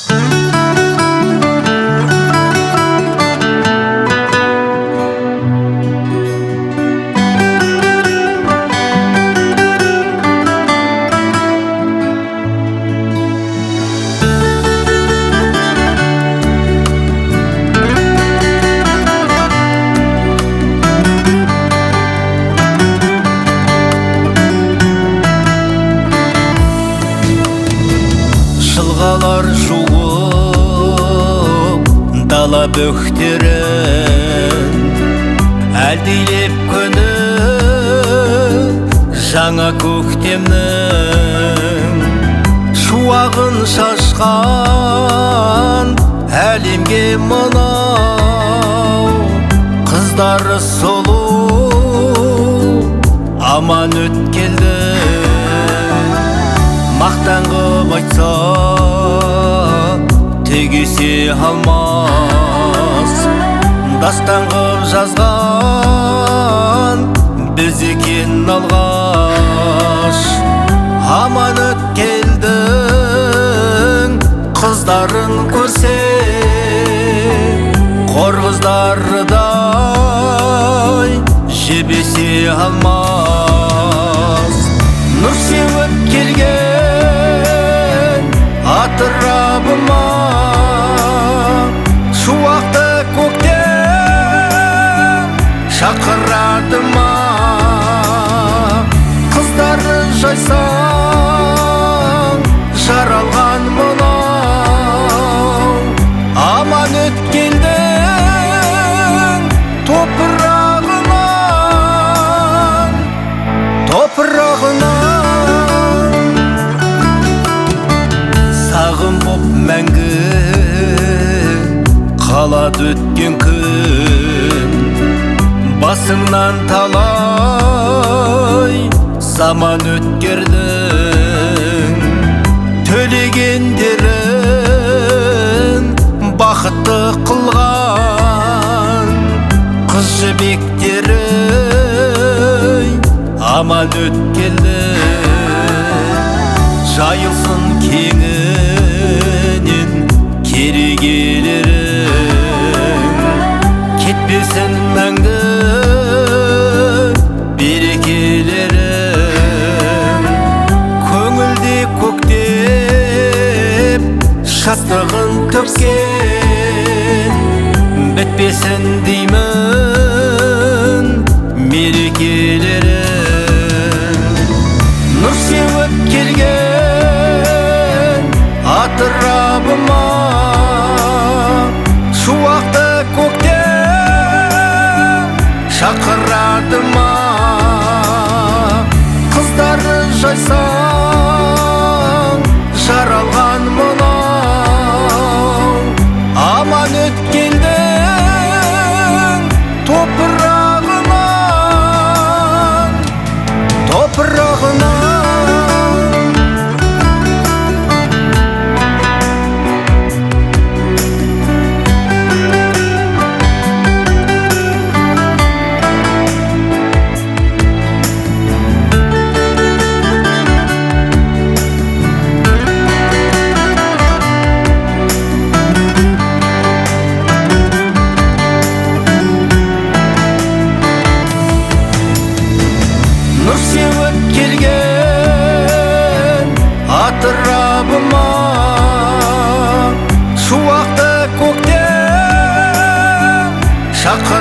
Жылғалар жуып дала бөктерін, әлдилеп күні жаңа көктемнің шуағын шашқан әлемге мынау қыздары сұлу аман өткелді. Мақтан қып айтса тегесе алмас, дастан қып жазған біз екен алғаш. Аман өткелдің қыздарын көрсе қор қыздарыдай жебесе алмас. Нұр сеуіп келген атырабыма шуақты көктем шақырады ма? Қыздары жайсаң жаралған мынау аман өткелдің топырағынан сағым боп мәңгі қалады өткен күн. Басыңнан талай заман өткердің, төлегендерін бақытты қылған қыз жібектері аман өткелді. Жайылсын кеңінен керегелерің, кетпесін мәңгі берекелерің. Көңілде көктеп шаттығын төккен, бітпесін деймін мерекелерің. Нұр сеуіп келген атырабыма шуақты көктем шақырады ма? Қыздары жайсаң жаралған мынау аман өткелдің топырағынан. Нұр сеуіп келген атырабыма шуақты көктем шақырады